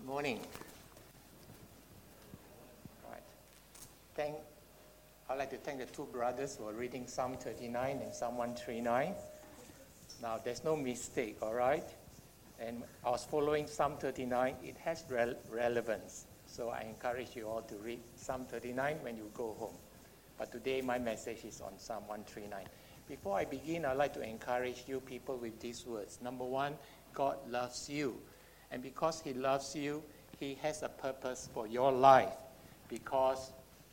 Morning. Right. I'd like to thank the two brothers for reading Psalm 39 and Psalm 139. Now, there's no mistake, all right? And I was following Psalm 39. It has relevance. So I encourage you all to read Psalm 39 when you go home. But today, my message is on Psalm 139. Before I begin, I'd like to encourage you people with these words. Number one, God loves you. And because he loves you, he has a purpose for your life. Because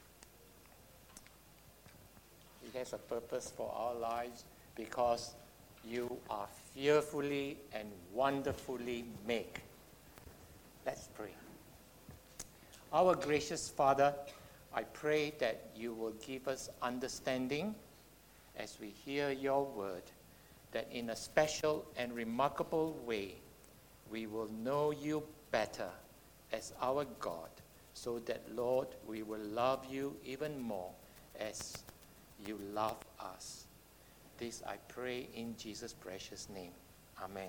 he has a purpose for our lives. Because you are fearfully and wonderfully made. Let's pray. Our gracious Father, I pray that you will give us understanding as we hear your word, that in a special and remarkable way, we will know you better as our God, so that, Lord, we will love you even more as you love us. This I pray in Jesus' precious name. Amen.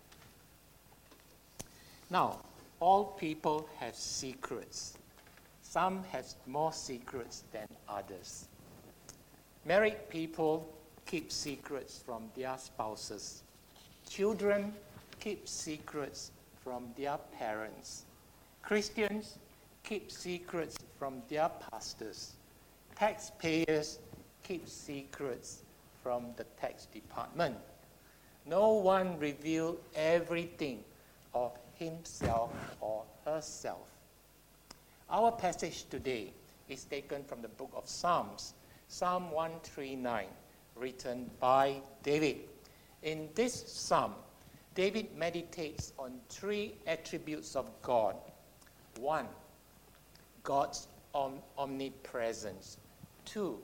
Now, all people have secrets. Some have more secrets than others. Married people keep secrets from their spouses. Children keep secrets from their parents. Christians keep secrets from their pastors. Taxpayers keep secrets from the tax department. No one reveals everything of himself or herself. Our passage today is taken from the book of Psalms, Psalm 139, written by David. In this psalm, David meditates on three attributes of God. One, God's omnipresence. Two,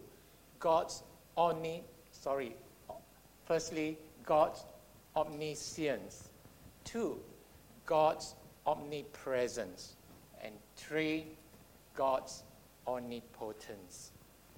firstly, God's omniscience. Two, God's omnipresence. And three, God's omnipotence.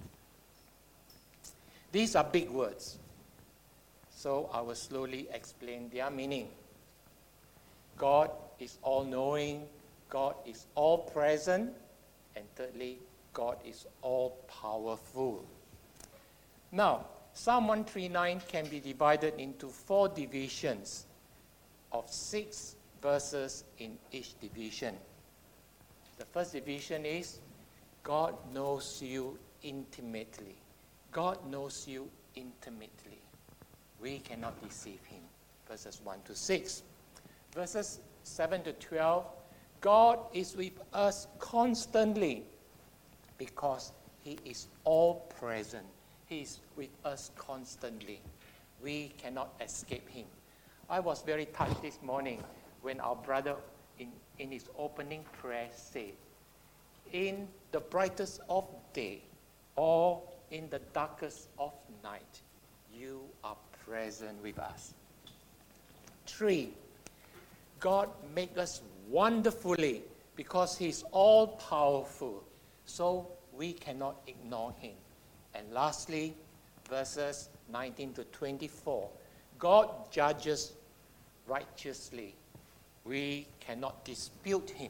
These are big words, so I will slowly explain their meaning. God is all-knowing, God is all-present, and thirdly, God is all-powerful. Now, Psalm 139 can be divided into 4 divisions of 6 verses in each division. The first division is, God knows you intimately. God knows you intimately. We cannot deceive him. Verses 1 to 6. Verses 7 to 12. God is with us constantly because he is all present. He is with us constantly. We cannot escape him. I was very touched this morning when our brother in his opening prayer said, in the brightest of day or in the darkest of night, you are present with us. 3, God makes us wonderfully because he's all-powerful, so we cannot ignore him. And lastly, verses 19 to 24, God judges righteously. We cannot dispute him.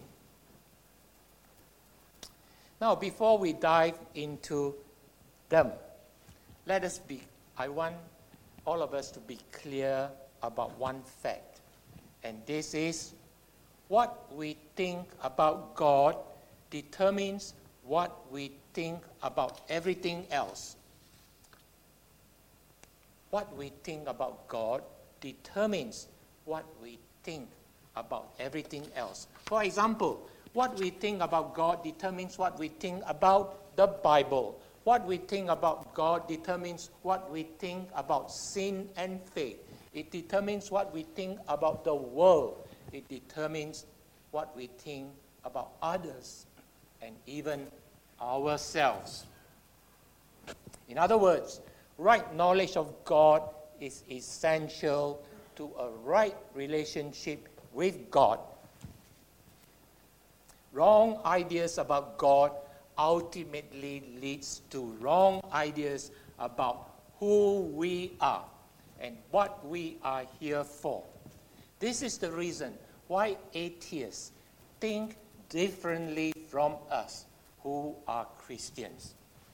Now, before we dive into them, I want all of us to be clear about one fact. And this is, what we think about God determines what we think about everything else. What we think about God determines what we think about everything else. For example, what we think about God determines what we think about the Bible. What we think about God determines what we think about sin and faith. It determines what we think about the world. It determines what we think about others and even ourselves. In other words, right knowledge of God is essential to a right relationship with God. Wrong ideas about God ultimately leads to wrong ideas about who we are and what we are here for. This is the reason why atheists think differently from us who are Christians.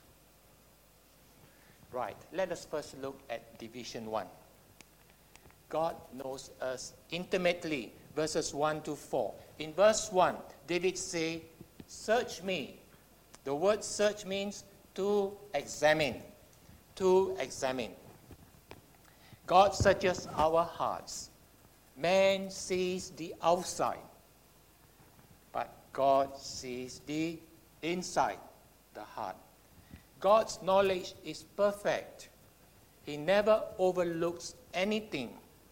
Right, let us first look at division 1. God knows us intimately, verses 1 to 4. In verse 1, David says, search me. The word search means to examine. To examine. God searches our hearts. Man sees the outside, but God sees the inside, the heart. God's knowledge is perfect. He never overlooks anything.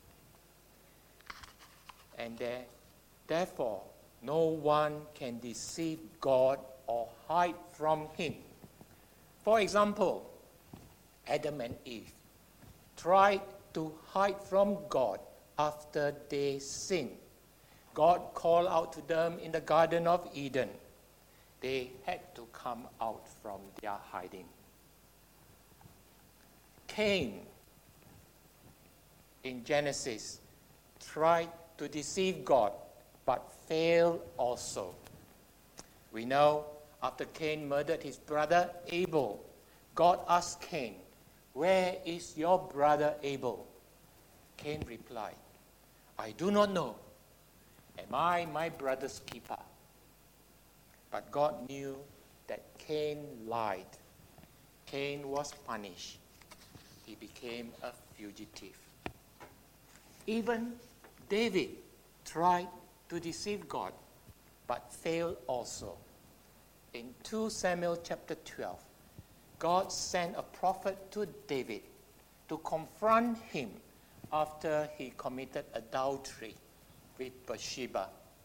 And therefore, no one can deceive God or hide from him. For example, Adam and Eve tried to hide from God after they sinned. God called out to them in the Garden of Eden. They had to come out from their hiding. Cain, in Genesis, tried to deceive God, but failed also. We know after Cain murdered his brother Abel, God asked Cain, "Where is your brother Abel?" Cain replied, "I do not know. Am I my brother's keeper?" But God knew that Cain lied. Cain was punished. He became a fugitive. Even David tried to deceive God, but failed also. In 2 Samuel chapter 12, God sent a prophet to David to confront him after he committed adultery with Bathsheba.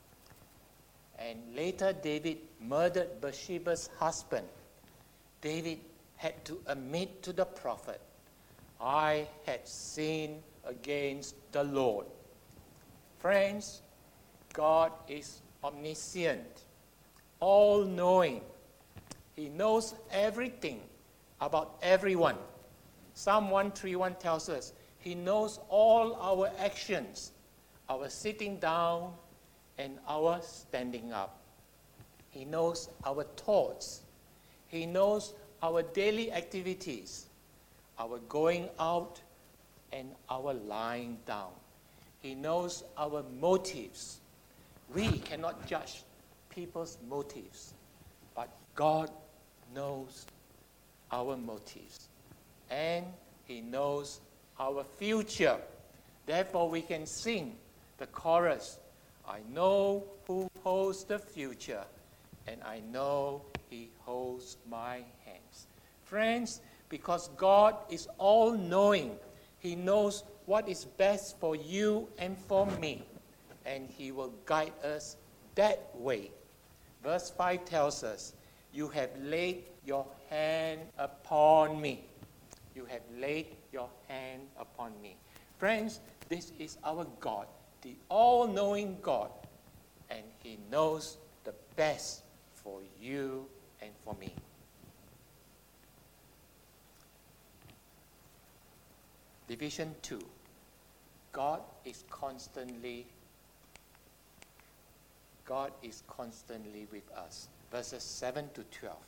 And later David murdered Bathsheba's husband. David had to admit to the prophet, "I had sinned against the Lord." Friends, God is omniscient, all-knowing. He knows everything about everyone. Psalm 131 tells us, He knows all our actions, our sitting down and our standing up. He knows our thoughts. He knows our daily activities, our going out and our lying down. He knows our motives. We cannot judge people's motives, but God knows our motives. And He knows our future. Therefore, we can sing the chorus, "I know who holds the future, and I know He holds my hands." Friends, because God is all-knowing, He knows what is best for you and for me, and He will guide us that way. Verse 5 tells us, "You have laid your hand upon me." You have laid your hand upon me. Friends, this is our God, the all-knowing God, and He knows the best for you and for me. Division 2. God is constantly with us. Verses 7 to 12.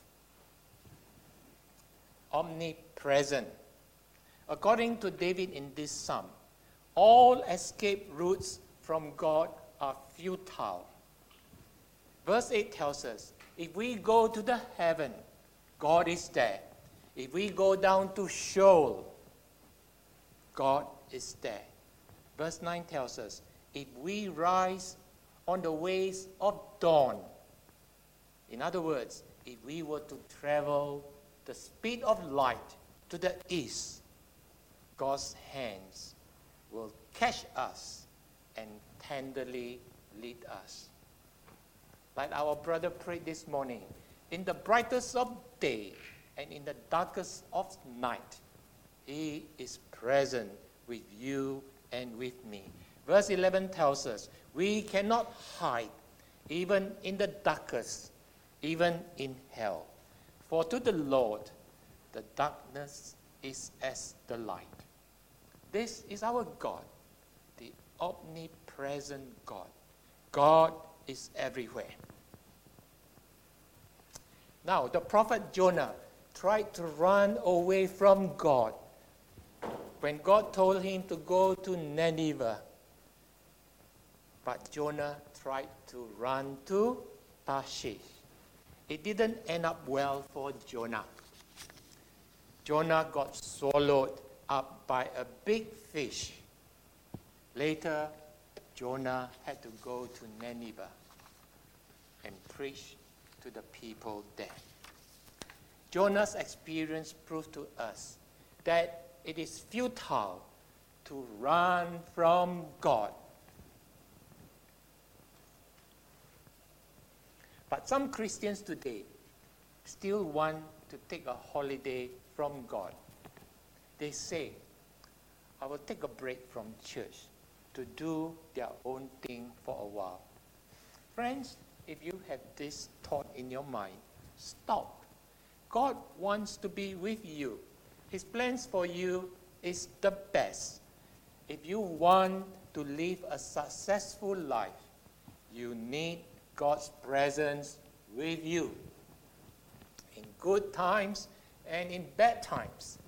Omnipresent. According to David in this psalm, all escape routes from God are futile. Verse 8 tells us, if we go to the heaven, God is there. If we go down to Sheol, God is there. Verse 9 tells us, if we rise on the ways of dawn, in other words, if we were to travel the speed of light to the east, God's hands will catch us and tenderly lead us. Like our brother prayed this morning, in the brightest of day and in the darkest of night, He is present with you and with me. Verse 11 tells us, we cannot hide even in the darkest, even in hell. For to the Lord, the darkness is as the light. This is our God, the omnipresent God. God is everywhere. Now, the prophet Jonah tried to run away from God when God told him to go to Nineveh. But Jonah tried to run to Tarshish. It didn't end up well for Jonah. Jonah got swallowed up by a big fish. Later, Jonah had to go to Nineveh and preach to the people there. Jonah's experience proved to us that it is futile to run from God. But some Christians today still want to take a holiday from God. They say, I will take a break from church to do their own thing for a while. Friends, if you have this thought in your mind, stop. God wants to be with you. His plans for you is the best. If you want to live a successful life, you need God's presence with you in good times and in bad times.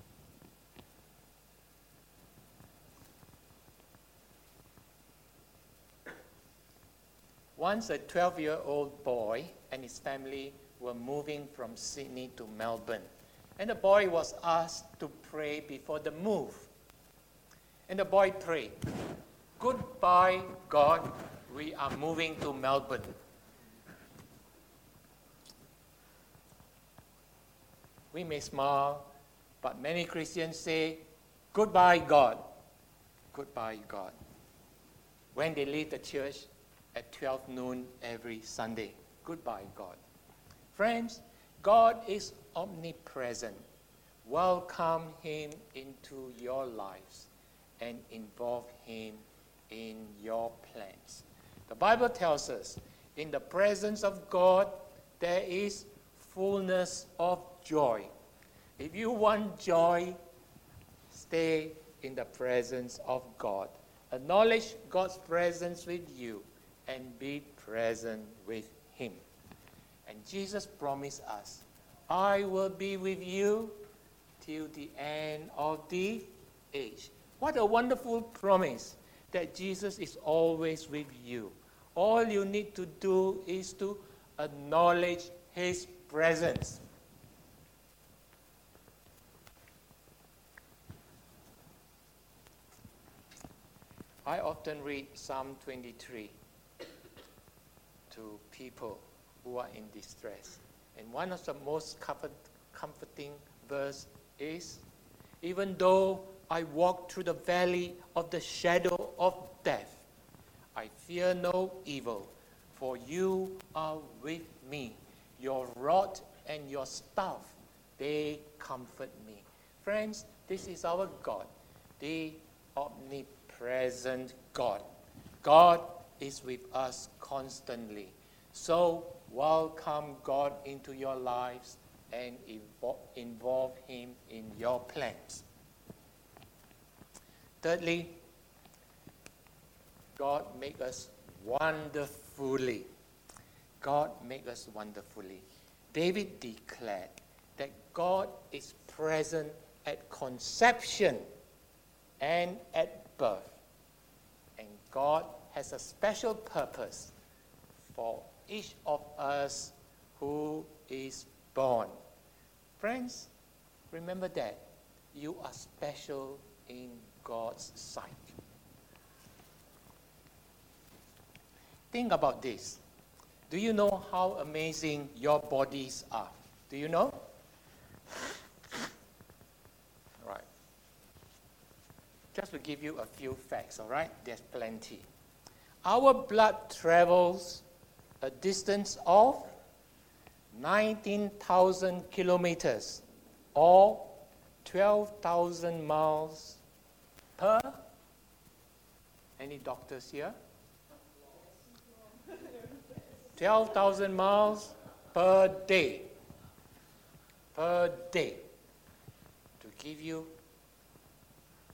Once a 12-year-old boy and his family were moving from Sydney to Melbourne, and the boy was asked to pray before the move. And the boy prayed, "Goodbye, God, we are moving to Melbourne." We may smile, but many Christians say, "Goodbye, God. Goodbye, God," when they leave the church at 12 noon every Sunday. Goodbye, God. Friends, God is omnipresent. Welcome Him into your lives and involve Him in your plans. The Bible tells us, in the presence of God, there is fullness of joy. If you want joy, stay in the presence of God. Acknowledge God's presence with you and be present with Him. And Jesus promised us, I will be with you till the end of the age. What a wonderful promise that Jesus is always with you. All you need to do is to acknowledge His presence. I often read Psalm 23 to people who are in distress. And one of the most comforting verse is, even though I walk through the valley of the shadow of death, I fear no evil, for you are with me. Your rod and your staff, they comfort me. Friends, this is our God, the omnipresent God. God is with us constantly. So welcome God into your lives and involve Him in your plans. Thirdly, God make us wonderfully. God make us wonderfully. David declared that God is present at conception and at birth. And God has a special purpose for each of us who is born. Friends, remember that you are special in God's sight. Think about this. Do you know how amazing your bodies are? Do you know? All right. Just to give you a few facts, all right? There's plenty. Our blood travels a distance of 19,000 kilometers or 12,000 miles per. Any doctors here? 12,000 miles per day. Per day. To give you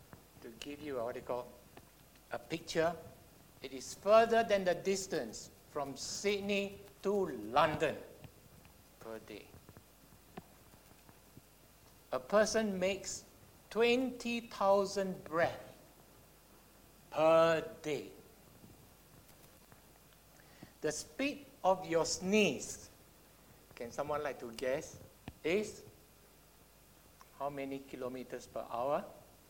what they call a picture, it is further than the distance from Sydney to London per day. A person makes 20,000 breaths per day. The speed of your sneeze, can someone like to guess, is how many kilometers per hour?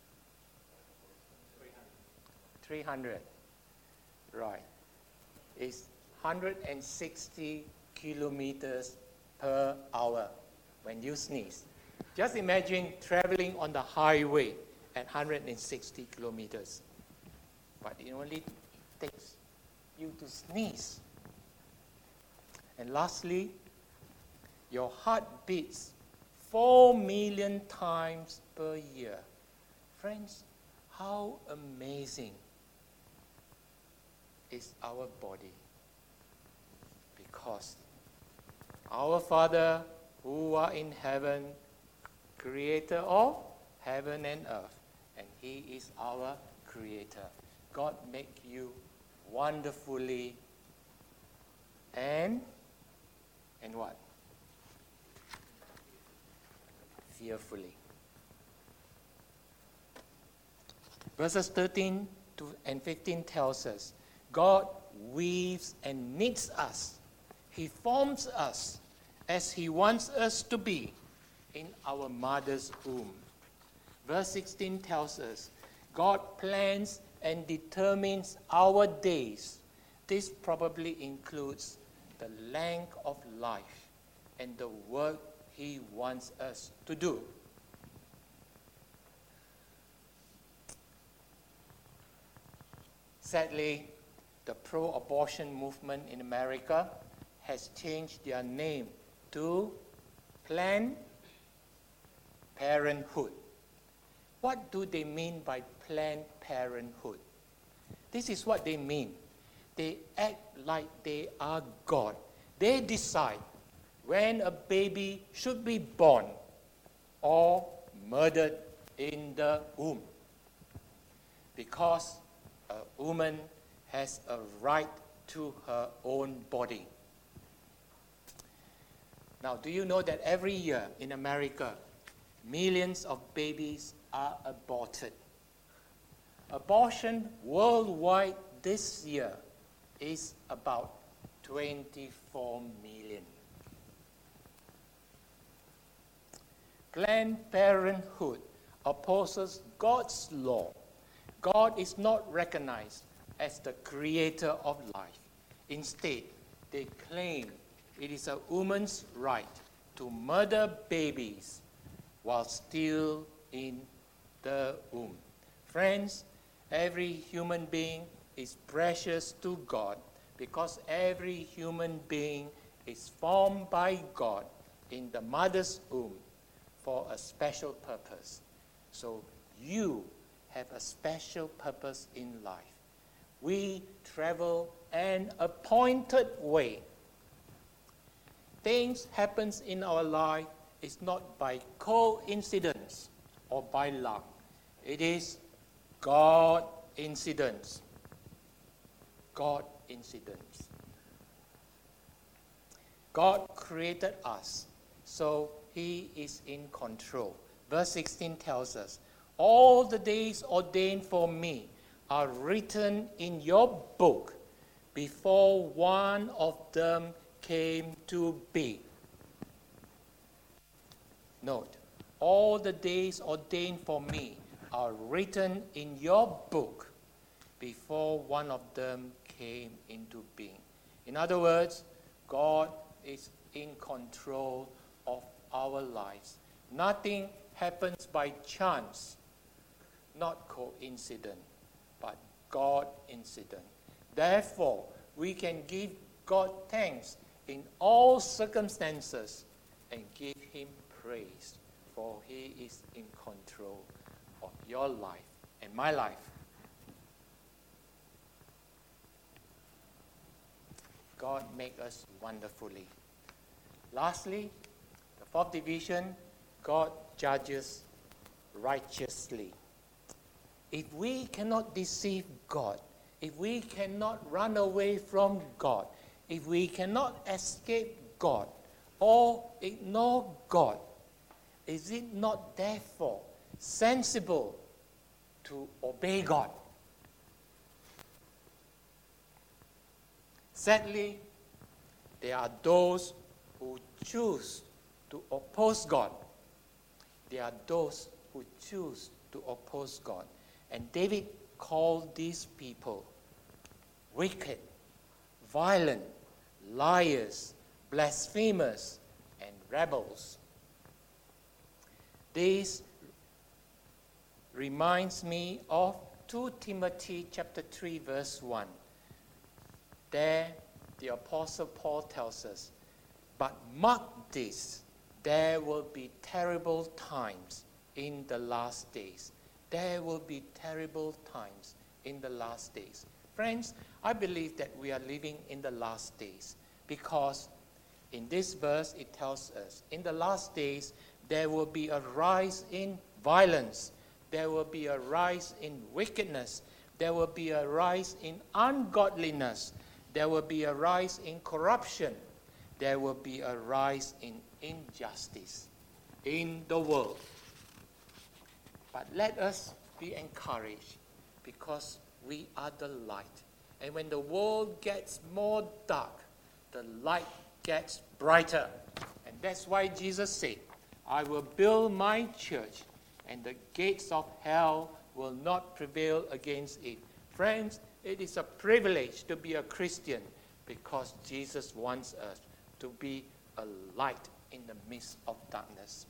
300. Right. It's 160 kilometers per hour when you sneeze. Just imagine traveling on the highway at 160 kilometers. But it only takes you to sneeze. And lastly, your heart beats 4 million times per year. Friends, how amazing is our body? Because our Father who are in heaven, creator of heaven and earth, and He is our creator. God make you wonderfully and what? Fearfully. Verses 13 and 15 tells us, God weaves and knits us. He forms us as He wants us to be in our mother's womb. Verse 16 tells us, God plans and determines our days. This probably includes the length of life and the work He wants us to do. Sadly, the pro-abortion movement in America has changed their name to Planned Parenthood. What do they mean by Planned Parenthood? This is what they mean. They act like they are God. They decide when a baby should be born or murdered in the womb. Because a woman has a right to her own body. Now, do you know that every year in America, millions of babies are aborted? Abortion worldwide this year is about 24 million. Planned Parenthood opposes God's law. God is not recognized as the creator of life. Instead, they claim it is a woman's right to murder babies while still in the womb. Friends, every human being is precious to God because every human being is formed by God in the mother's womb for a special purpose. So you have a special purpose in life. We travel an appointed way. Things happen in our life is not by coincidence or by luck. It is God incidents. God incidents. God created us, so He is in control. Verse 16 tells us, all the days ordained for me are written in your book before one of them came to be. Note, all the days ordained for me are written in your book before one of them came into being. In other words, God is in control of our lives. Nothing happens by chance, not coincidence, but God incident. Therefore, we can give God thanks in all circumstances and give Him praise, for He is in control of your life and my life. God make us wonderfully. Lastly, the fourth division, God judges righteously. If we cannot deceive God, if we cannot run away from God, if we cannot escape God or ignore God, is it not therefore sensible to obey God? Sadly, there are those who choose to oppose God. There are those who choose to oppose God. And David called these people wicked, violent, liars, blasphemers, and rebels. This reminds me of 2 Timothy chapter 3 verse 1. There, the Apostle Paul tells us, "But mark this, there will be terrible times in the last days." There will be terrible times in the last days. Friends, I believe that we are living in the last days because in this verse it tells us, in the last days there will be a rise in violence, there will be a rise in wickedness, there will be a rise in ungodliness, there will be a rise in corruption, there will be a rise in injustice in the world. But let us be encouraged because we are the light. And when the world gets more dark, the light gets brighter. And that's why Jesus said, "I will build my church, and the gates of hell will not prevail against it." Friends, it is a privilege to be a Christian because Jesus wants us to be a light in the midst of darkness.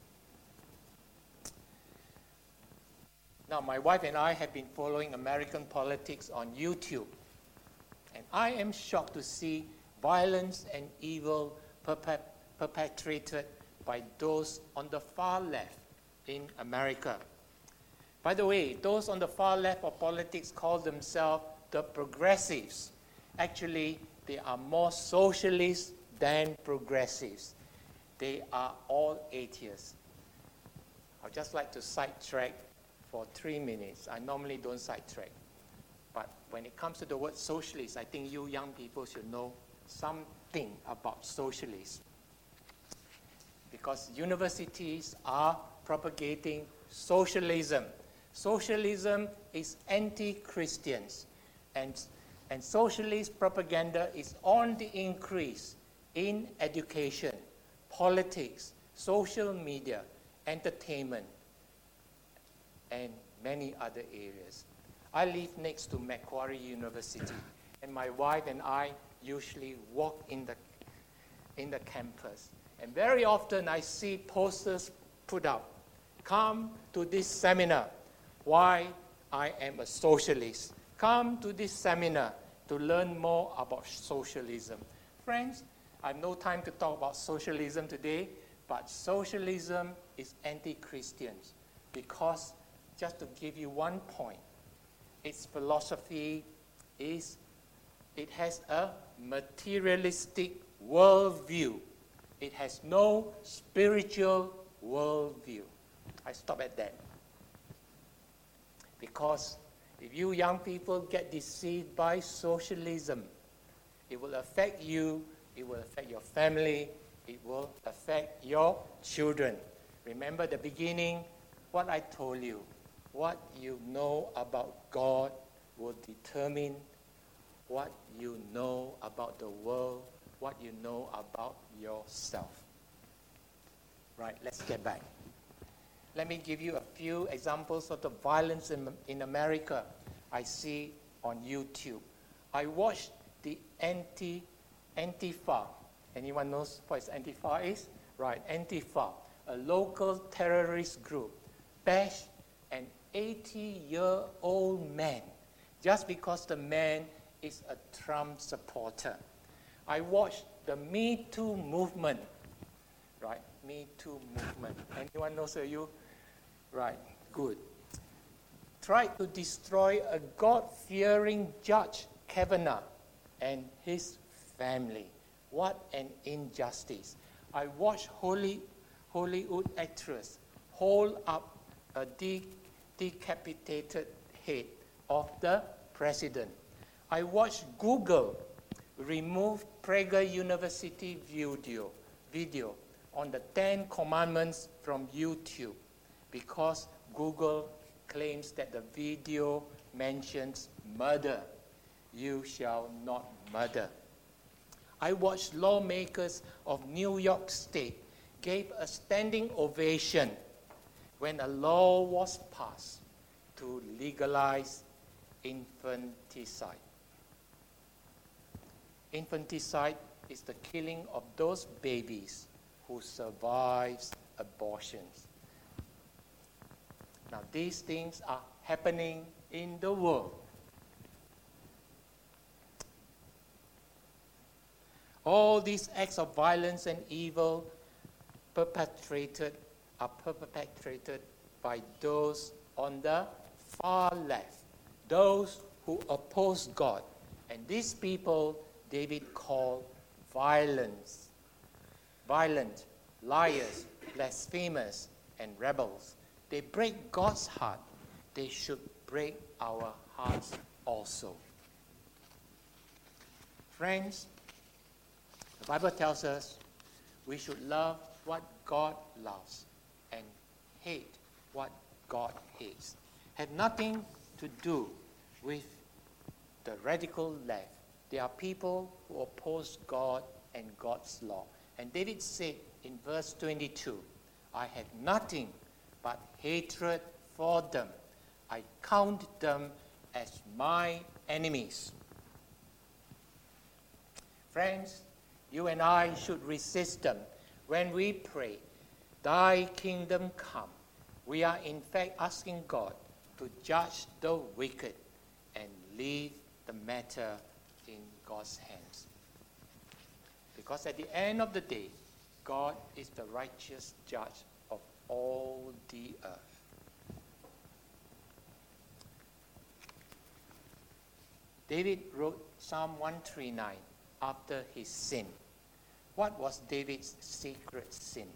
Now, my wife and I have been following American politics on YouTube, and I am shocked to see violence and evil perpetrated by those on the far left in America. By the way, those on the far left of politics call themselves the progressives. Actually, they are more socialists than progressives. They are all atheists. I'd just like to sidetrack for 3 minutes. I normally don't sidetrack. But when it comes to the word socialist, I think you young people should know something about socialists. Because universities are propagating socialism. Socialism is anti-Christians. And socialist propaganda is on the increase in education, politics, social media, entertainment, and many other areas. I live next to Macquarie University, and my wife and I usually walk in the campus. And very often I see posters put up, "Come to this seminar, why I am a socialist. Come to this seminar to learn more about socialism." Friends, I have no time to talk about socialism today, but socialism is anti-Christians because, just to give you one point, its philosophy is it has a materialistic worldview. It has no spiritual worldview. I stop at that. Because if you young people get deceived by socialism, it will affect you, it will affect your family, it will affect your children. Remember the beginning, what I told you. What you know about God will determine what you know about the world, what you know about yourself. Right, let's get back. Let me give you a few examples of the violence in America I see on YouTube. I watched the Antifa. Anyone knows what Antifa is? Right, Antifa, a local terrorist group, bash an 80-year-old man just because the man is a Trump supporter. I watched the Me Too movement. Right, Me Too movement. Anyone knows you? Right, good. Tried to destroy a God-fearing Judge Kavanaugh and his family. What an injustice. I watched Hollywood actress hold up a decapitated head of the president. I watched Google remove Prager University video on the 10 Commandments from YouTube because Google claims that the video mentions murder. You shall not murder. I watched lawmakers of New York State gave a standing ovation when a law was passed to legalize infanticide. Infanticide is the killing of those babies who survives abortions. Now, these things are happening in the world. All these acts of violence and evil are perpetrated by those on the far left, those who oppose God. And these people David called violent, liars, blasphemers, and rebels. They break God's heart. They should break our hearts also. Friends, the Bible tells us we should love what God loves and hate what God hates. Have nothing to do with the radical left. They are people who oppose God and God's law. And David said in verse 22, I have nothing but hatred for them. I count them as my enemies. Friends, you and I should resist them. When we pray, thy kingdom come, we are in fact asking God to judge the wicked and leave the matter in God's hands. Because at the end of the day, God is the righteous judge of all the earth. David wrote Psalm 139 after his sin. What was David's secret sin?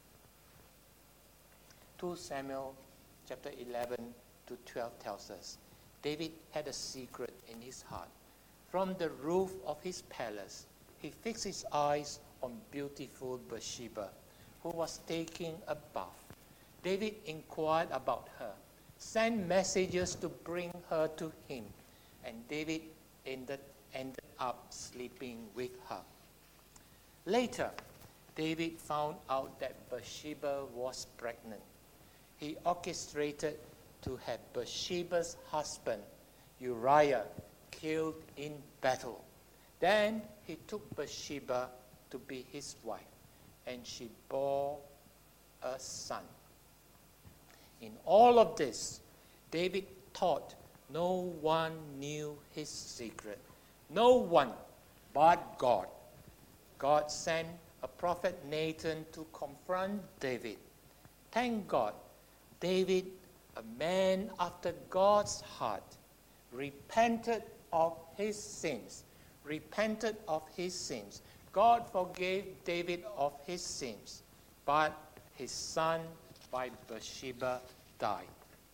2 Samuel chapter 11 to 12 tells us David had a secret in his heart. From the roof of his palace, he fixed his eyes on beautiful Bathsheba, who was taking a bath. David inquired about her, sent messengers to bring her to him, and David ended up sleeping with her. Later, David found out that Bathsheba was pregnant. He orchestrated to have Bathsheba's husband, Uriah, killed in battle. Then he took Bathsheba to be his wife, and she bore a son. In all of this, David thought no one knew his secret. No one but God. God sent a prophet Nathan to confront David. Thank God, David, a man after God's heart, repented of his sins. Repented of his sins. God forgave David of his sins, but his son by Bathsheba died.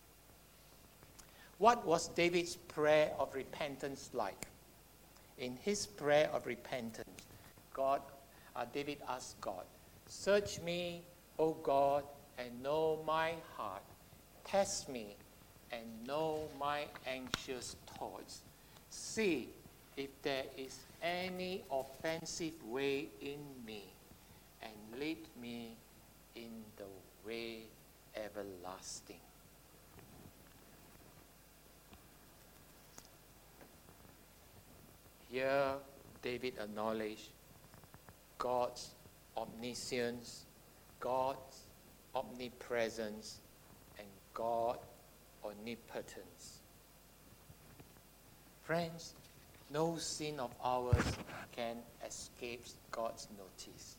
What was David's prayer of repentance like? In his prayer of repentance, David asked God, search me, O God, and know my heart. Test me and know my anxious thoughts. See if there is any offensive way in me, and lead me in the way everlasting. Here, David acknowledged God's omniscience, God's omnipresence, and God's omnipotence. Friends, no sin of ours can escape God's notice.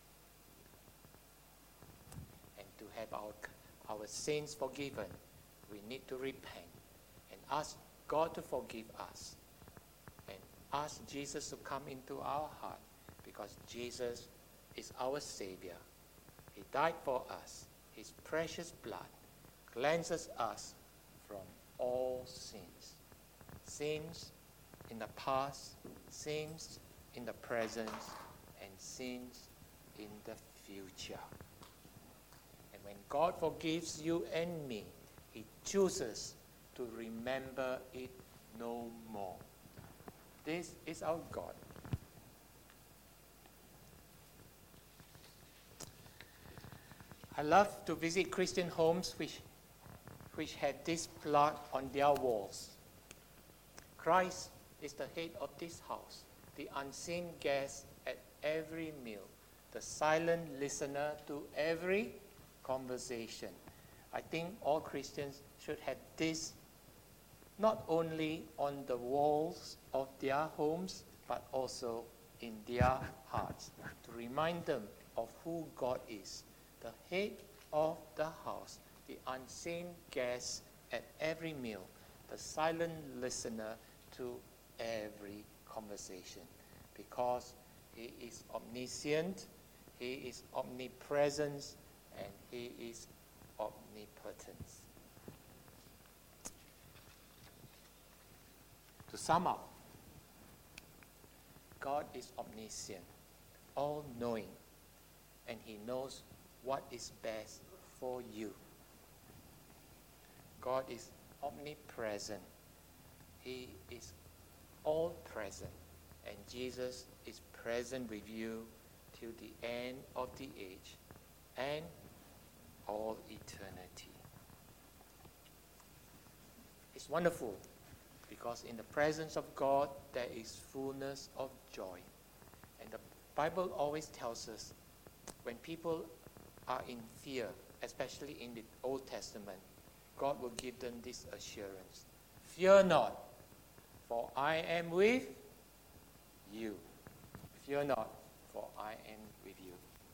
And to have our sins forgiven, we need to repent and ask God to forgive us. And ask Jesus to come into our heart, because Jesus is our Savior. He died for us. His precious blood cleanses us from all sins. Sins in the past, sins in the present and sins in the future. And when God forgives you and me, He chooses to remember it no more. This is our God. I love to visit Christian homes which have this plot on their walls. Christ is the head of this house, the unseen guest at every meal, the silent listener to every conversation. I think all Christians should have this not only on the walls of their homes, but also in their hearts, to remind them of who God is, the head of the house, the unseen guest at every meal, the silent listener to every conversation, because He is omniscient, He is omnipresent, and He is omnipotent. To sum up, God is omniscient, all-knowing, and He knows what is best for you. God is omnipresent. He is all-present, and Jesus is present with you till the end of the age and all eternity. It's wonderful, because in the presence of God there is fullness of joy. And the Bible always tells us, when people are in fear, especially in the Old Testament, God will give them this assurance: fear not, for I am with you. Fear not, for I am with you.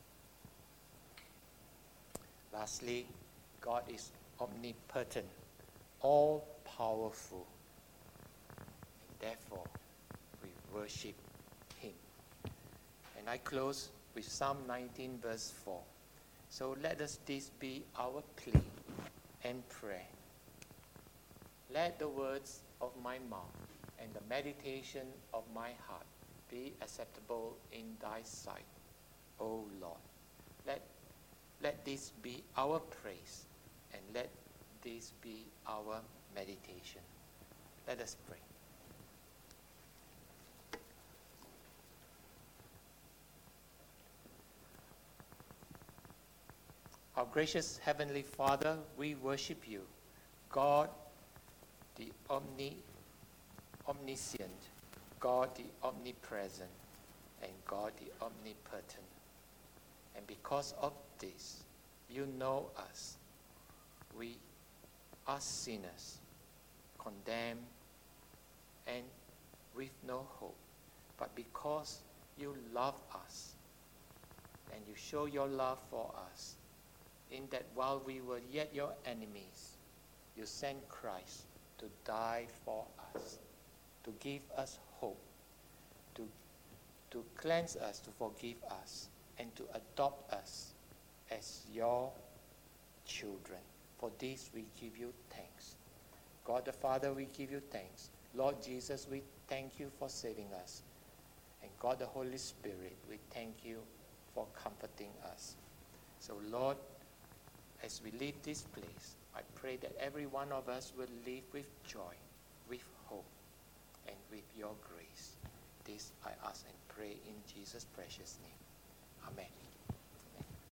Lastly, God is omnipotent, all-powerful. Therefore, we worship Him. And I close with Psalm 19, verse 4. So let us this be our plea and prayer. Let the words of my mouth and the meditation of my heart be acceptable in Thy sight, O Lord. Let this be our praise, and let this be our meditation. Let us pray. Our gracious Heavenly Father, we worship You, God the omniscient, God the omnipresent, and God the omnipotent. And because of this, You know us. We are sinners, condemned, and with no hope. But because You love us, and You show Your love for us, in that while we were yet Your enemies, You sent Christ to die for us, to give us hope, to cleanse us, to forgive us, and to adopt us as Your children. For this we give You thanks. God the Father, we give You thanks. Lord Jesus, we thank You for saving us. And God the Holy Spirit, we thank You for comforting us. So Lord, as we leave this place, I pray that every one of us will live with joy, with hope, and with Your grace. This I ask and pray in Jesus' precious name. Amen.